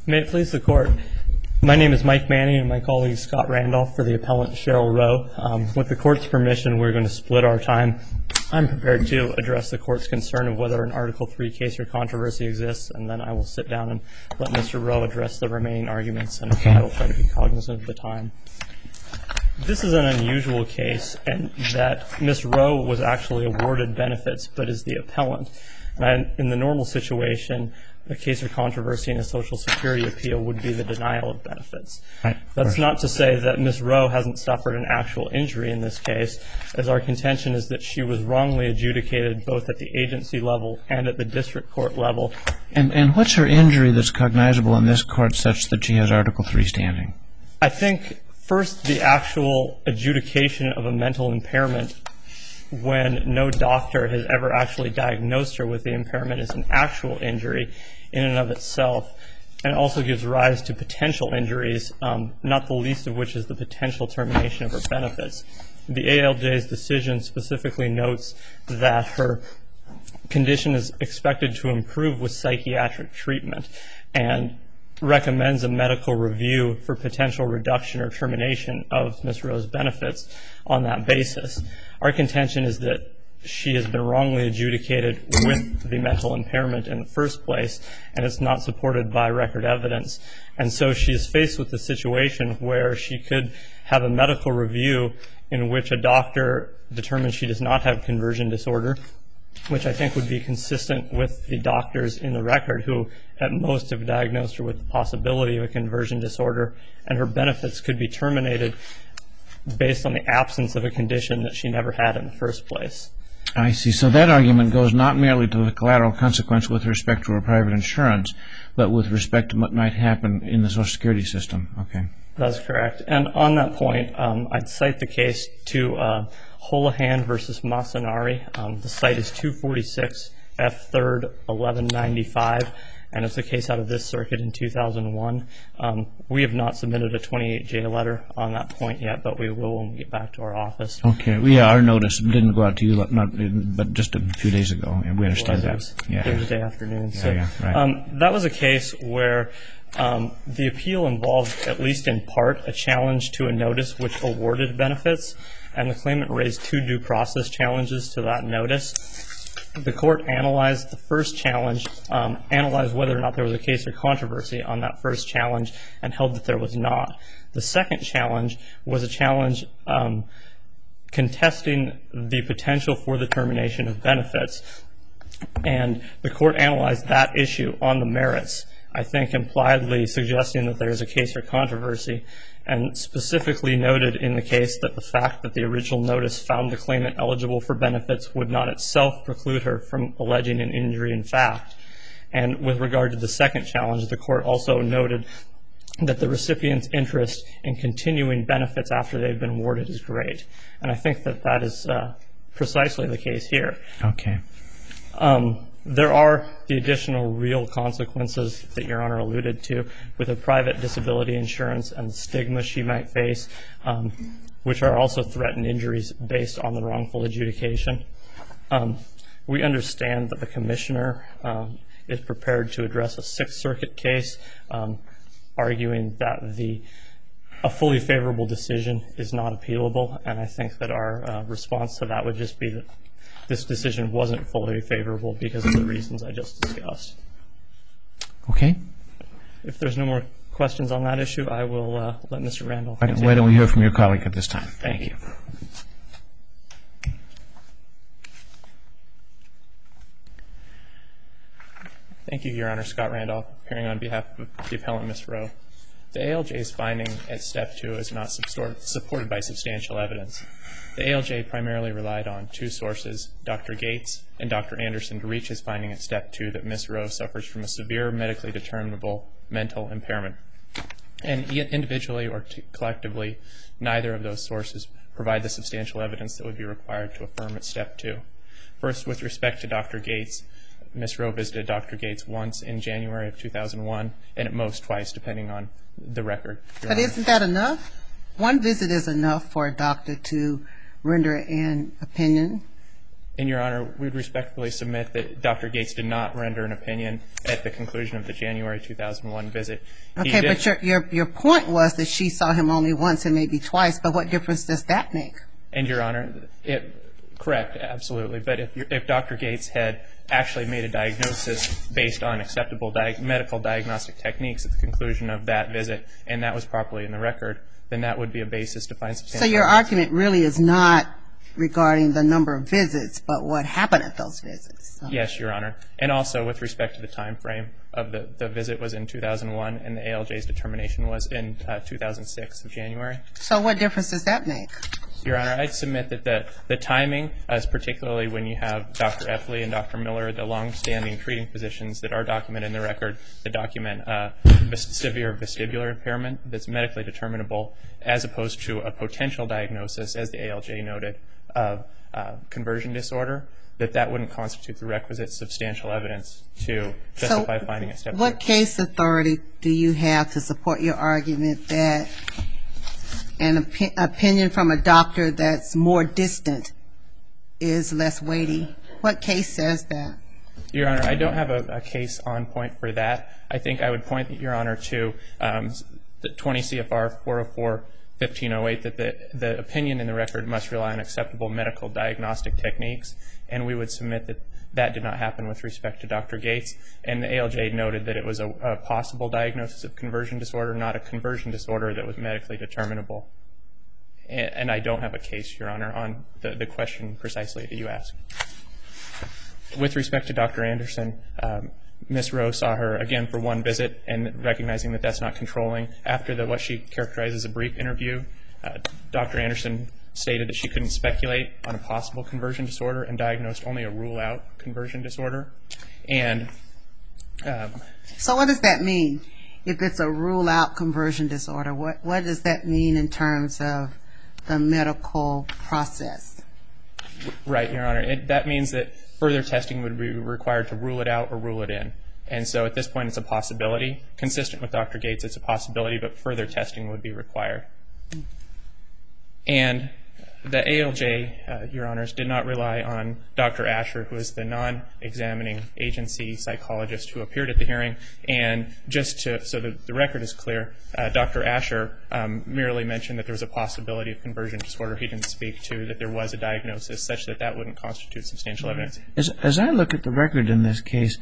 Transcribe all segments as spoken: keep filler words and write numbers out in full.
May it please the Court, my name is Mike Manning and my colleague Scott Randolph for the appellant Cheryl Rowe. Um, with the Court's permission, we're going to split our time. I'm prepared to address the Court's concern of whether an Article three case or controversy exists, and then I will sit down and let Mister Rowe address the remaining arguments, and okay. I will try to be cognizant of the time. This is an unusual case, and that Miz Rowe was actually awarded benefits, but is the appellant. And in the normal situation, a case or controversy in a Social Security appeal would be the denial of benefits. Right. That's not to say that Miz Rowe hasn't suffered an actual injury in this case, as our contention is that she was wrongly adjudicated both at the agency level and at the district court level. And, and what's her injury that's cognizable in this court such that she has Article three standing? I think, first, the actual adjudication of a mental impairment when no doctor has ever actually diagnosed her with the impairment is an actual injury in and of itself, and also gives rise to potential injuries, um, not the least of which is the potential termination of her benefits. The A L J's decision specifically notes that her condition is expected to improve with psychiatric treatment and recommends a medical review for potential reduction or termination of Miz Rowe's benefits on that basis. Our contention is that she has been wrongly adjudicated with the mental impairment in the first place, and it's not supported by record evidence. And so she is faced with a situation where she could have a medical review in which a doctor determines she does not have conversion disorder, which I think would be consistent with the doctors in the record who at most have diagnosed her with the possibility of a conversion disorder, and her benefits could be terminated based on the absence of a condition that she never had in the first place. I see. So that argument goes not merely to the collateral consequence with respect to her private insurance, but with respect to what might happen in the Social Security system. Okay. That's correct. And on that point, um, I'd cite the case to uh, Holohan versus Masanari. Um, the site is two forty-six F third eleven ninety-five, and it's a case out of this circuit in two thousand one. Um, we have not submitted a twenty-eight J letter on that point yet, but we will when we get back to our office. Okay. Well, yeah, our notice didn't go out to you, not, but just a few days ago, and we understand well, that. Yeah. Thursday afternoon. Yeah, so, yeah, right. um, that was a case where um, the appeal involved, at least in part, a challenge to a notice which awarded benefits, and the claimant raised two due process challenges to that notice. The court analyzed the first challenge, um, analyzed whether or not there was a case or controversy on that first challenge, and held that there was not. The second challenge was a challenge um, contesting the potential for the termination of benefits, and the court analyzed that issue on the merits, I think impliedly suggesting that there is a case or controversy, and specifically noted in the case that the fact that the original notice found the claimant eligible for benefits would not itself preclude her from alleging an injury in fact. And with regard to the second challenge, the court also noted that the recipient's interest in continuing benefits after they've been awarded is great. And I think that that is uh, precisely the case here. Okay. Um, There are the additional real consequences that Your Honor alluded to with a private disability insurance and the stigma she might face, um, which are also threatened injuries based on the wrongful adjudication. Um, we understand that the Commissioner um, is prepared to address a Sixth Circuit case, um, arguing that the a fully favorable decision is not appealable, and I think that our uh, response to that would just be that this decision wasn't fully favorable because of the reasons I just discussed. Okay. If there's no more questions on that issue, I will uh, let Mister Randolph Why don't, why don't we hear from your colleague at this time? Thank you. Thank you, Your Honor. Scott Randolph, appearing on behalf of the appellant, Miz Rowe. The A L J's finding at Step two is not supported by substantial evidence. The A L J primarily relied on two sources, Doctor Gates and Doctor Anderson, to reach his finding at Step two that Miz Rowe suffers from a severe medically determinable mental impairment. And individually or collectively, neither of those sources provide the substantial evidence that would be required to affirm at Step two. First, with respect to Doctor Gates, Miz Rowe visited Doctor Gates once in January of two thousand one, and at most twice, depending on the record. But isn't that enough? One visit is enough for a doctor to render an opinion. And, Your Honor, we would respectfully submit that Doctor Gates did not render an opinion at the conclusion of the January two thousand one visit. Okay, but your, your your point was that she saw him only once and maybe twice, but what difference does that make? And, Your Honor, it, correct, absolutely. But if, if Doctor Gates had actually made a diagnosis based on acceptable di- medical diagnostic techniques at the conclusion of that visit, and that was properly in the record, then that would be a basis to find substantial So your evidence. argument really is not regarding the number of visits, but what happened at those visits. So. Yes, Your Honor. And also with respect to the time frame of the, the visit was in two thousand one, and the A L J's determination was in uh, two thousand six of January. So what difference does that make? Your Honor, I'd submit that the, the timing, as particularly when you have Doctor Epley and Doctor Miller, the long-standing treating physicians that are documented in the record, that document uh, severe vestibular impairment that's medically determinable, as opposed to a potential diagnosis, as the A L J noted, of uh, conversion disorder, that that wouldn't constitute the requisite substantial evidence to justify so finding a step. What case authority do you have to support your argument that an opi- opinion from a doctor that's more distant is less weighty? What case says that? Your Honor, I don't have a, a case on point for that. I think I would point, Your Honor, to um, the twenty C F R four oh four fifteen oh eight, that the, the opinion in the record must rely on acceptable medical diagnostic techniques, and we would submit that that did not happen with respect to Doctor Gates. And the A L J noted that it was a, a possible diagnosis of conversion disorder, not a conversion disorder that was medically determinable. And, and I don't have a case, Your Honor, on the, the question precisely that you asked. With respect to Doctor Anderson, um, Miz Rowe saw her again for one visit, and recognizing that that's not controlling, after the, what she characterized as a brief interview, uh, Doctor Anderson stated that she couldn't speculate on a possible conversion disorder and diagnosed only a rule-out conversion disorder. And um, so what does that mean? If it's a rule-out conversion disorder, what, what does that mean in terms of the medical process? Right, Your Honor. It, that means that further testing would be required to rule it out or rule it in. And so at this point it's a possibility. Consistent with Doctor Gates, it's a possibility, but further testing would be required. And the A L J, uh, Your Honors, did not rely on Doctor Asher, who is the non-examining agency psychologist who appeared at the hearing. And just to, so that the record is clear, uh, Doctor Asher um, merely mentioned that there was a possibility of conversion disorder. He didn't speak to that there was a diagnosis such that that wouldn't constitute substantial evidence. As, as I look at the record in this case,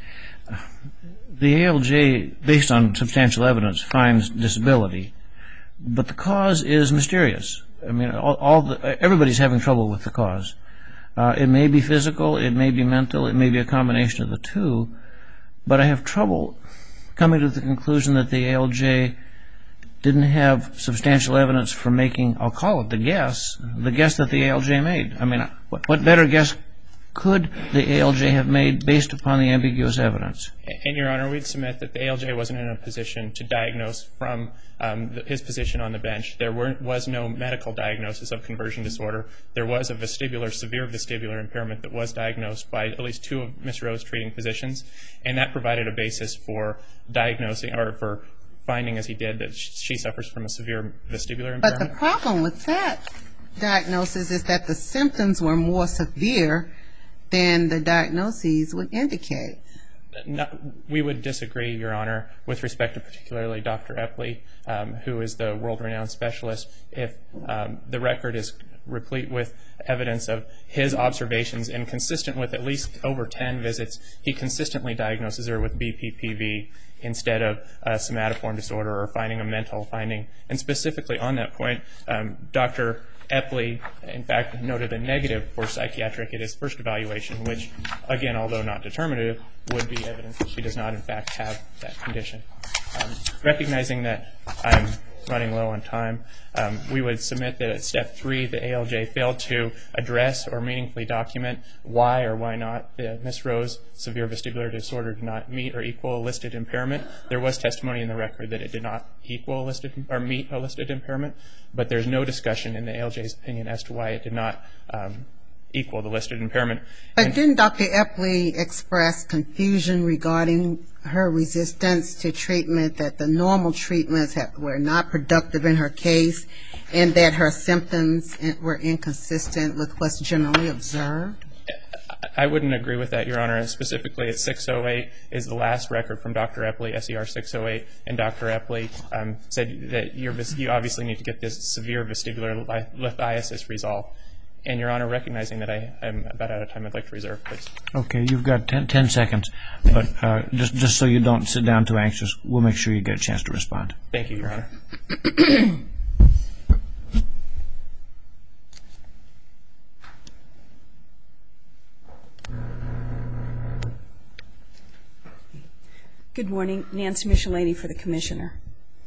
the A L J, based on substantial evidence, finds disability, but the cause is mysterious. I mean, all, all the, everybody's having trouble with the cause. Uh, it may be physical, it may be mental, it may be a combination of the two, but I have trouble coming to the conclusion that the A L J didn't have substantial evidence for making, I'll call it the guess, the guess that the A L J made. I mean, what, what better guess could the A L J have made based upon the ambiguous evidence? And, Your Honor, we'd submit that the A L J wasn't in a position to diagnose from um, the, his position on the bench. There weren't, was no medical diagnosis of conversion disorder. There was a vestibular, severe vestibular impairment that was diagnosed by at least two of Miz Rowe's treating physicians, and that provided a basis for diagnosing, or for finding, as he did, that she suffers from a severe vestibular impairment. But the problem with that diagnosis is that the symptoms were more severe than the diagnoses would indicate. No, we would disagree, Your Honor, with respect to particularly Doctor Epley, um, who is the world-renowned specialist. If um, the record is replete with evidence of his observations and consistent with at least over ten visits, he consistently diagnoses her with B P P V instead of a somatoform disorder or finding a mental finding. And specifically on that point, um, Doctor Epley, in fact, noted a negative for psychiatric at his first evaluation, which, again, although not determinative, would be evidence that she does not, in fact, have that condition. Um, recognizing that I'm running low on time, um, we would submit that at step three, the A L J failed to address or meaningfully document why or why not the Miz Rowe's severe vestibular disorder did not meet or equal a listed impairment. There was testimony in the record that it did not equal a listed or meet a listed impairment, but there's no discussion in the A L J's opinion as to why it did not um, equal the listed impairment. But and didn't Doctor Epley express confusion regarding her resistance to treatment, that the normal treatments have, were not productive in her case, and that her symptoms were inconsistent with what's generally observed? I wouldn't agree with that, Your Honor. Specifically, at six oh eight is the last record from Doctor Epley, S E R six oh eight, and Doctor Epley um, said that you're, you obviously need to get this severe vestibular lithiasis resolved. And, Your Honor, recognizing that I, I'm about out of time, I'd like to reserve, please. Okay, you've got ten, ten seconds, but uh, just, just so you don't sit down too anxious, we'll make sure you get a chance to respond. Thank you, Your Honor. Good morning. Nancy Michelini for the Commissioner.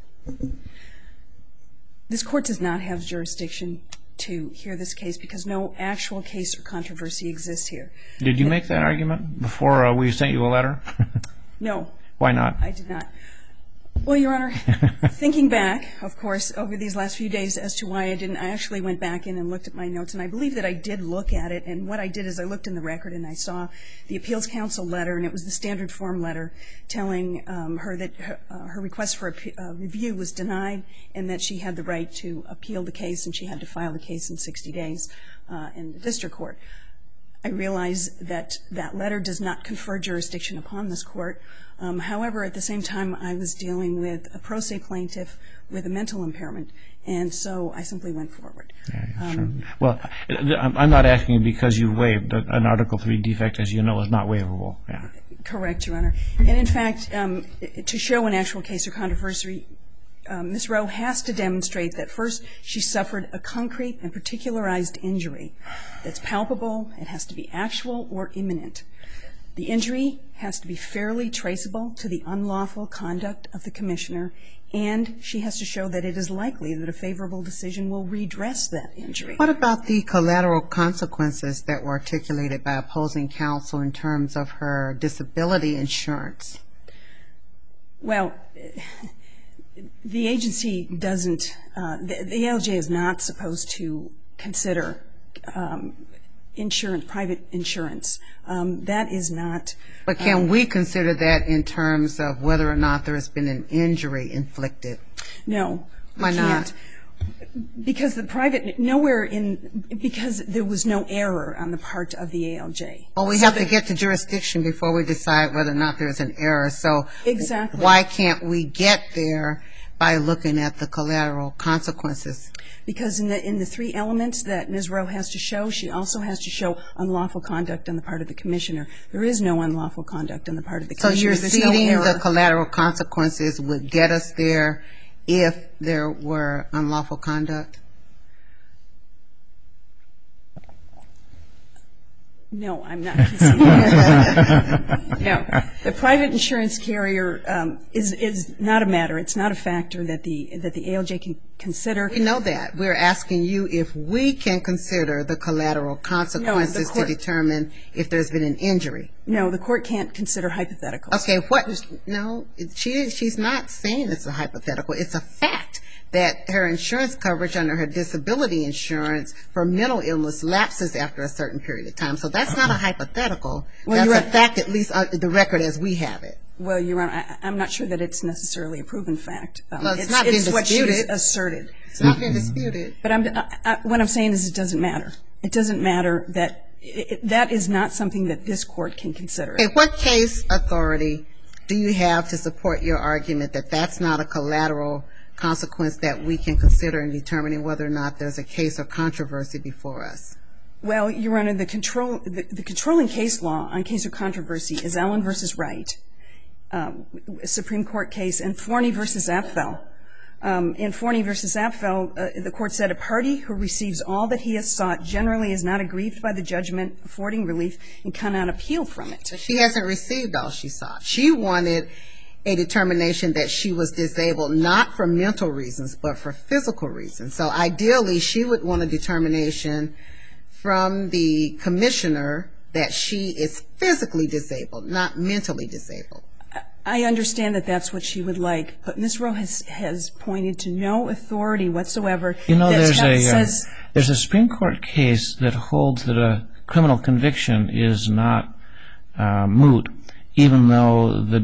This Court does not have jurisdiction to hear this case because no actual case or controversy exists here. Did you make that argument before uh, we sent you a letter? No. Why not? I did not. Well, Your Honor, thinking back, of course, over these last few days as to why I didn't, I actually went back in and looked at my notes, and I believe that I did look at it, and what I did is I looked in the record and I saw the Appeals Council letter, and it was the standard form letter telling um, her that her, uh, her request for a uh, review was denied and that she had the right to appeal the case and she had to file the case in sixty days uh, in the district court. I realize that that letter does not confer jurisdiction upon this Court. Um, however, at the same time, I was dealing with a pro se plaintiff with a mental impairment, and so I simply went forward. Yeah, yeah, um, sure. Well, I'm not asking you because you waived. An Article three defect, as you know, is not waivable. Yeah. Correct, Your Honor. And in fact, um, to show an actual case or controversy, Um, Miz Rowe has to demonstrate that first she suffered a concrete and particularized injury that's palpable, it has to be actual or imminent. The injury has to be fairly traceable to the unlawful conduct of the Commissioner, and she has to show that it is likely that a favorable decision will redress that injury. What about the collateral consequences that were articulated by opposing counsel in terms of her disability insurance? Well, the agency doesn't, uh, the, the A L J is not supposed to consider um, insurance, private insurance. Um, that is not. But can um, we consider that in terms of whether or not there has been an injury inflicted? No. we Why not? can't. Because the private, nowhere in, because there was no error on the part of the A L J. Well, we So have the- to get to jurisdiction before we decide whether or not there's an error. So Exactly. why can't we get there by looking at the collateral consequences? Because in the in the three elements that Miz Rowe has to show, she also has to show unlawful conduct on the part of the Commissioner. There is no unlawful conduct on the part of the So Commissioner. you're There's no ceding error. the collateral consequences would get us there if there were unlawful conduct? No, I'm not conceding that. No. The private insurance carrier um, is is not a matter. It's not a factor that the that the A L J can consider. We know that. We're asking you if we can consider the collateral consequences court- to determine if there's been an injury. No, the court can't consider hypotheticals. Okay, what? No, she she's not saying it's a hypothetical. It's a fact that her insurance coverage under her disability insurance for mental illness lapses after a certain period of time. So that's not a hypothetical. Well, That's you're a right. fact, at least on the record as we have it. Well, Your Honor, I, I'm not sure that it's necessarily a proven fact. Um, Well, it's not been what she's disputed. asserted. It's not been disputed. But I'm, I, I, what I'm saying is it doesn't matter. It doesn't matter that it, it, that is not something that this court can consider. Okay, what case authority do you have to support your argument that that's not a collateral consequence that we can consider in determining whether or not there's a case or controversy before us? Well, Your Honor, the control the, the controlling case law on case or controversy is Allen versus Wright, um, a Supreme Court case, and Forney versus Apfel. Um, in Forney versus Apfel, uh, the court said a party who receives all that he has sought generally is not aggrieved by the judgment affording relief and cannot appeal from it. She hasn't received all she sought. She wanted a determination that she was disabled not for mental reasons but for physical reasons. So ideally, she would want a determination from the commissioner that she is physically disabled, not mentally disabled. I understand that that's what she would like, but Miz Rowe has, has pointed to no authority whatsoever. You know, that there's a says, uh, there's a Supreme Court case that holds that a criminal conviction is not uh, moot, even though the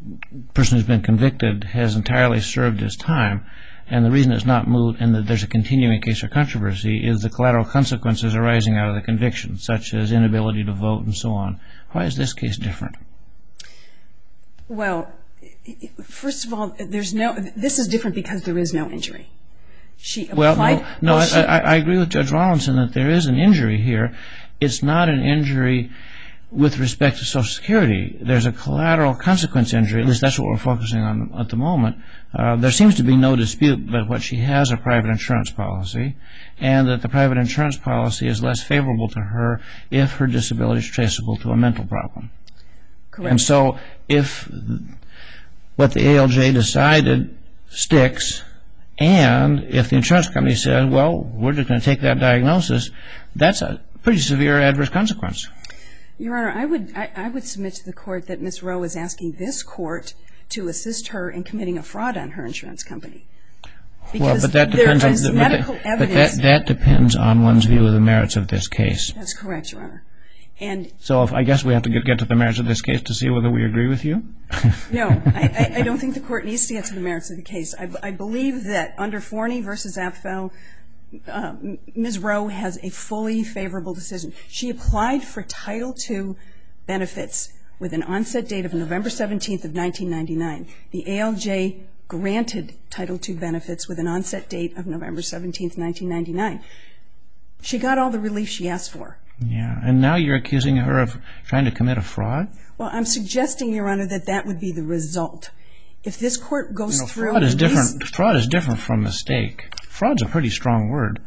person who's been convicted has entirely served his time, and the reason it's not moved and that there's a continuing case or controversy is the collateral consequences arising out of the conviction, such as inability to vote and so on. Why is this case different? Well, first of all, there's no. This is different because there is no injury. She applied. Well, no, no well, I, she, I, I agree with Judge Rawlinson that there is an injury here. It's not an injury with respect to Social Security. There's a collateral consequence injury. At least that's what we're focusing on at the moment. Uh, there seems to be no dispute that what she has a private insurance policy, and that the private insurance policy is less favorable to her if her disability is traceable to a mental problem. correct. And so if what the A L J decided sticks, and if the insurance company said, well, we're just going to take that diagnosis, that's a pretty severe adverse consequence. Your Honor, I would I, I would submit to the court that Miz Rowe is asking this court to assist her in committing a fraud on her insurance company. Because well, but that depends there is on medical but, evidence. But that, that depends on one's view of the merits of this case. That's correct, Your Honor. And so if, I guess we have to get, get to the merits of this case to see whether we agree with you? no, I, I, I don't think the court needs to get to the merits of the case. I, I believe that under Forney versus Apfel, uh, Miz Rowe has a fully favorable decision. She applied for Title two benefits with an onset date of November seventeenth of nineteen ninety-nine. The A L J granted Title two benefits with an onset date of November seventeenth, nineteen ninety-nine. She got all the relief she asked for. Yeah, and now you're accusing her of trying to commit a fraud? Well, I'm suggesting, Your Honor, that that would be the result. If this court goes you know, through... Fraud is, different, fraud is different from mistake. Fraud's a pretty strong word.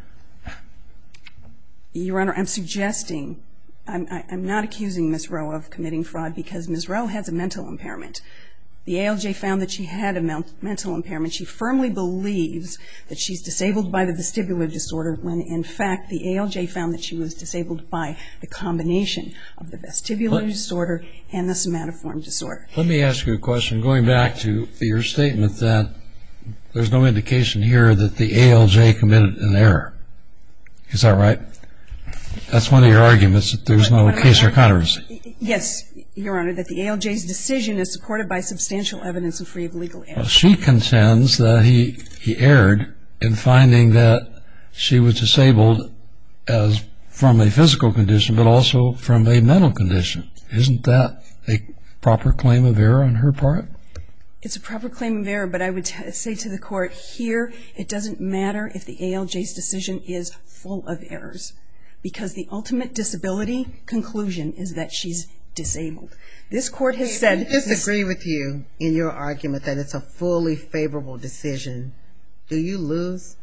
Your Honor, I'm suggesting, I'm, I, I'm not accusing Miz Rowe of committing fraud because Miz Rowe has a mental impairment. The A L J found that she had a mental impairment. She firmly believes that she's disabled by the vestibular disorder when, in fact, the A L J found that she was disabled by the combination of the vestibular Let, disorder and the somatoform disorder. Let me ask you a question. Going back to your statement that there's no indication here that the A L J committed an error. Is that right? That's one of your arguments, that there's no case or controversy. Yes, Your Honor, that the A L J's decision is supported by substantial evidence and free of legal error. Well, she contends that he, he erred in finding that she was disabled as from a physical condition, but also from a mental condition. Isn't that a proper claim of error on her part? It's a proper claim of error, but I would t- say to the court, here it doesn't matter if the A L J's decision is full of errors, because the ultimate disability conclusion is that she's disabled. This court has said... I disagree with you in your argument that it's a fully favorable decision. Do you lose?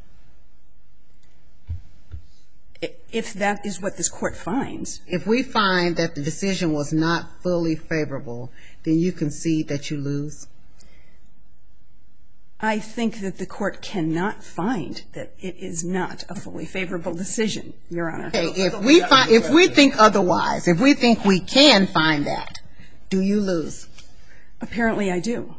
If that is what this court finds. If we find that the decision was not fully favorable, then you concede that you lose? I think that the court cannot find that it is not a fully favorable decision, Your Honor. Okay, if we find, if we think otherwise, if we think we can find that, do you lose? Apparently I do.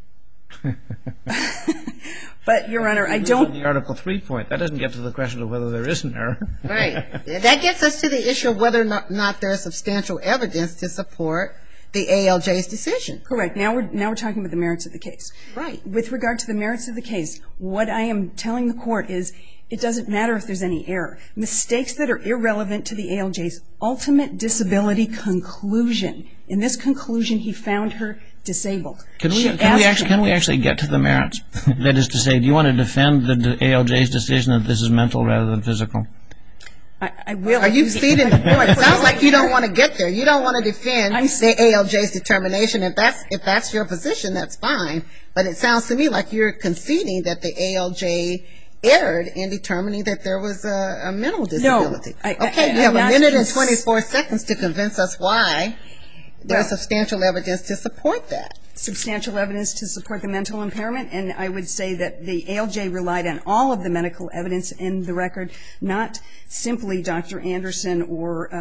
But, Your Honor, I don't... The Article three point, that doesn't get to the question of whether there is an error. Right. That gets us to the issue of whether or not, not there is substantial evidence to support the A L J's decision. Correct. Now we're now we're talking about the merits of the case. Right. With regard to the merits of the case, what I am telling the court is it doesn't matter if there's any error. Mistakes that are irrelevant to the A L J's ultimate disability conclusion. In this conclusion, he found her disabled. Can we, can we, actually, can we actually get to the merits? That is to say, do you want to defend the A L J's decision that this is mental rather than physical? I, I will. Are you ceding the point? It sounds like you don't want to get there. You don't want to defend I'm, the A L J's determination. If that's if that's your position, that's fine. But it sounds to me like you're conceding that the A L J erred in determining that there was a, a mental disability. No. I, okay, I, you have I'm a minute and cons- twenty-four seconds to convince us why there's well, substantial evidence to support that. Substantial evidence to support the mental impairment, and I would say that the A L J relied on all of the medical evidence in the record, not simply Doctor Anderson or uh,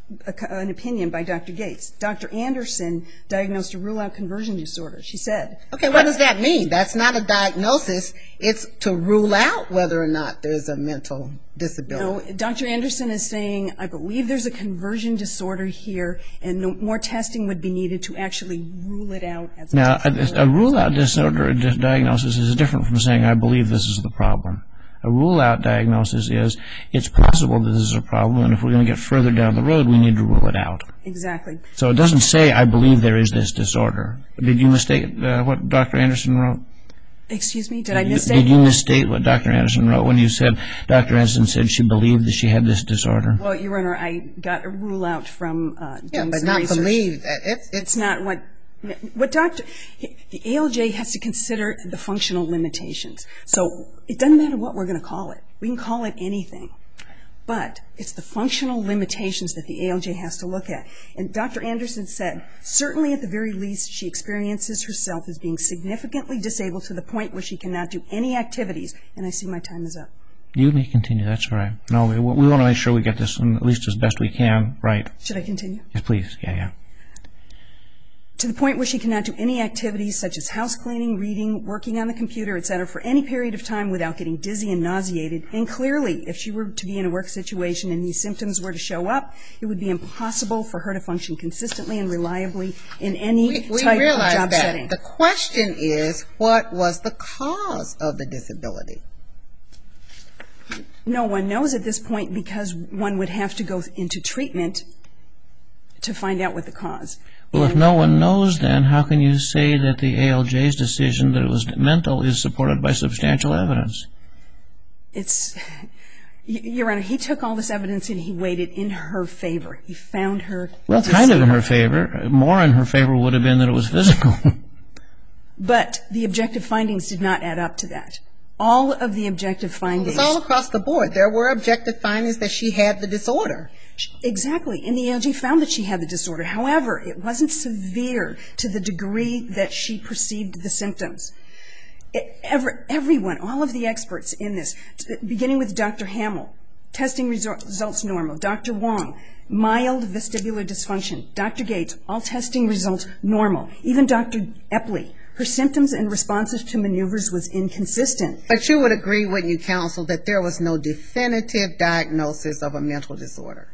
a, an opinion by Doctor Gates. Doctor Anderson diagnosed a rule-out conversion disorder. She said. Okay, what does that mean? That's not a diagnosis. It's to rule out whether or not there's a mental disability. No, Doctor Anderson is saying, I believe there's a conversion disorder here, and no, more testing would be needed to actually rule it out. As a now, a, a rule-out disorder diagnosis is different from saying, I believe this is the problem. A rule-out diagnosis is, it's possible that this is a problem, and if we're going to get further down the road, we need to rule it out. Exactly. So it doesn't say, I believe there is this disorder. Did you mistake uh, what Doctor Anderson wrote? Excuse me? Did I mistake? Did you misstate what Doctor Anderson wrote when you said Doctor Anderson said she believed that she had this disorder? Well, Your Honor, I got a rule-out from uh, doing Yeah, but some not research. believe. That. It's, it's It's not what what doctor the A L J has to consider the functional limitations. So it doesn't matter what we're going to call it. We can call it anything. But it's the functional limitations that the A L J has to look at. And Doctor Anderson said, certainly at the very least, she experiences herself as being significantly disabled to the point where she cannot do any activities. And I see my time is up. You may continue. That's all right. No, we, we want to make sure we get this in at least as best we can right. Should I continue? Yes, please. Yeah, yeah. To the point where she cannot do any activities such as house cleaning, reading, working on the computer, et cetera, for any period of time without getting dizzy and nauseated. And clearly, if she were to be in a work situation and these symptoms were to show up, it would be impossible for her to function consistently and reliably in any we, we type of realize job that. setting. The question is, what was the cause of the disability? No one knows at this point because one would have to go into treatment to find out what the cause. Well, if no one knows, then how can you say that the A L J's decision that it was mental is supported by substantial evidence? It's, Your Honor, he took all this evidence and he weighed it in her favor. He found her Well, kind of in her favor. More in her favor would have been that it was physical. But the objective findings did not add up to that. All of the objective findings. It's all across the board. There were objective findings that she had the disorder. Exactly. And the A L J found that she had the disorder. However, it wasn't severe to the degree that she perceived the symptoms. It, every, everyone, all of the experts in this, beginning with Doctor Hamill, testing results normal. Doctor Wong, mild vestibular dysfunction. Doctor Gates, all testing results normal. Even Doctor Epley, her symptoms and responses to maneuvers was inconsistent. But you would agree, wouldn't you, counsel, that there was no definitive diagnosis of a mental disorder?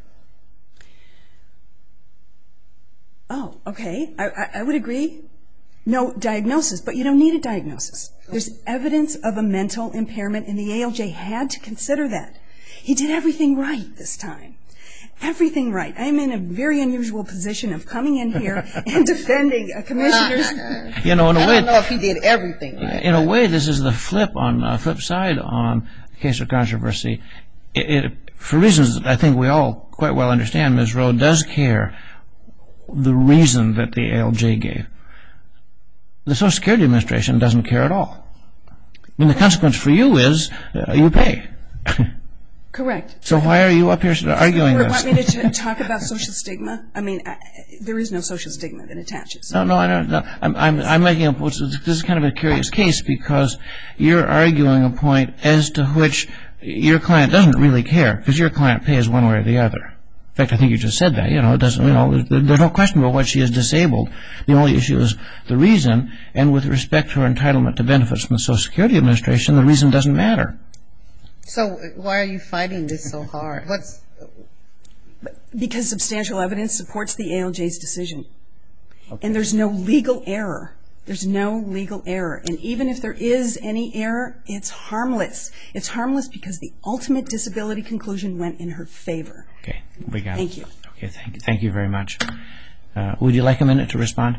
Oh, okay. I, I, I would agree. No diagnosis, but you don't need a diagnosis. There's evidence of a mental impairment, and the A L J had to consider that. He did everything right this time. Everything right. I'm in a very unusual position of coming in here and defending a commissioner's. You know, in a I way, don't know if he did everything right. In a way, this is the flip on uh, flip side on the case of controversy. It, it, for reasons that I think we all quite well understand, Miz Rowe does care the reason that the A L J gave. The Social Security Administration doesn't care at all. I mean, the consequence for you is uh, you pay. Correct. So why are you up here arguing You this? want me to t- talk about social stigma? I mean, I, there is no social stigma that attaches. No, no, I don't. No. I'm, I'm, I'm making a. This is kind of a curious case because you're arguing a point as to which your client doesn't really care because your client pays one way or the other. In fact, I think you just said that. You know, it doesn't. You know, there's no question about what she is disabled. The only issue is the reason. And with respect to her entitlement to benefits from the Social Security Administration, the reason doesn't matter. So why are you fighting this so hard? What's Because substantial evidence supports the A L J's decision. Okay. And there's no legal error. There's no legal error. And even if there is any error, it's harmless. It's harmless because the ultimate disability conclusion went in her favor. Okay, we got it. Thank you. Okay, thank you. Thank you very much. Uh, would you like a minute to respond?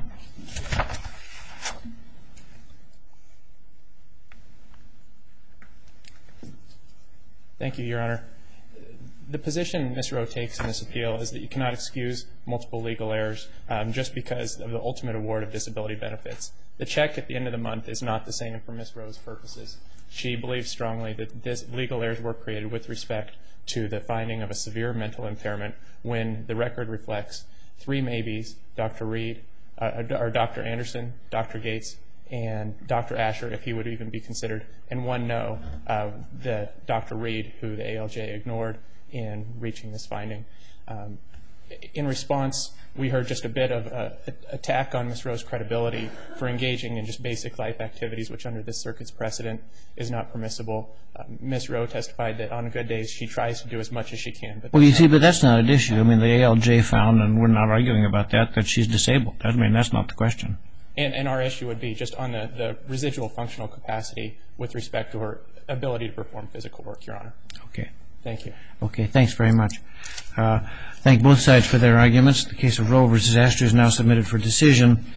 Thank you, Your Honor. The position Miz Rowe takes in this appeal is that you cannot excuse multiple legal errors um, just because of the ultimate award of disability benefits. The check at the end of the month is not the same for Miz Rowe's purposes. She believes strongly that this legal errors were created with respect to the finding of a severe mental impairment when the record reflects three maybes, Doctor Reed, uh, or Doctor Anderson, Doctor Gates, and Doctor Asher, if he would even be considered, and one no, uh, the Doctor Reed, who the A L J ignored in reaching this finding. Um, in response, we heard just a bit of uh, attack on Miz Rowe's credibility for engaging in just basic life activities, which under this circuit's precedent is not permissible. Uh, Miz Rowe testified that on good days she tries to do as much as she can. But well, you see, but that's not an issue. I mean, the A L J found, and we're not arguing about that, that she's disabled. I mean, that's not the question. And, and our issue would be just on the, the residual functional capacity with respect to her ability to perform physical work, Your Honor. Okay. Thank you. Okay, thanks very much. Uh, thank both sides for their arguments. The case of Rowe versus Astor is now submitted for decision.